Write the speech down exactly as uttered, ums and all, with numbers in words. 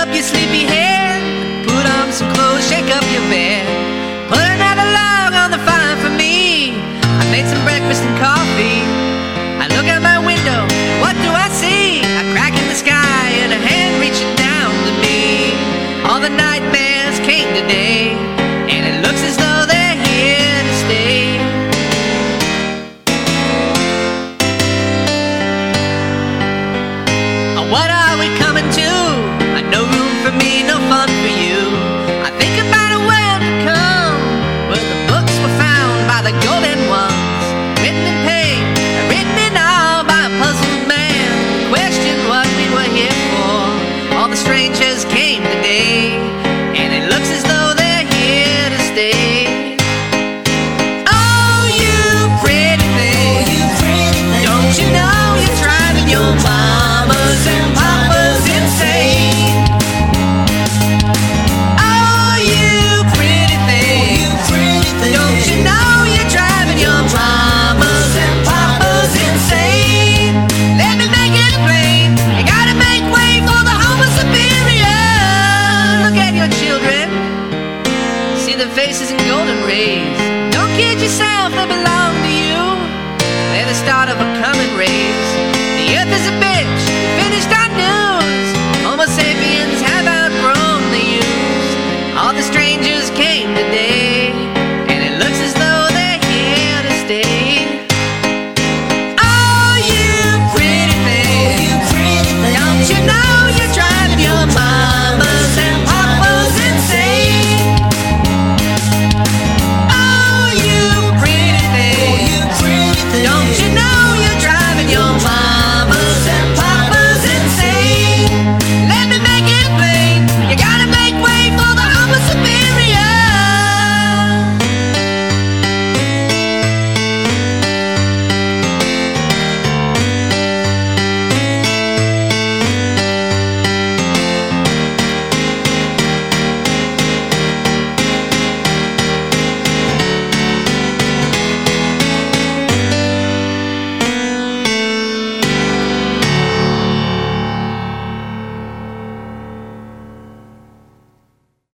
up your sleepy head, put on some clothes, shake up your bed, put another log on the fire for me. I made some breakfast and coffee. I look out my window, what do I see? A crack in the sky and a hand reaching down to me. All the nightmares came today, and it looks as though they're here to stay. What are we coming to? No room for me, no fun for you.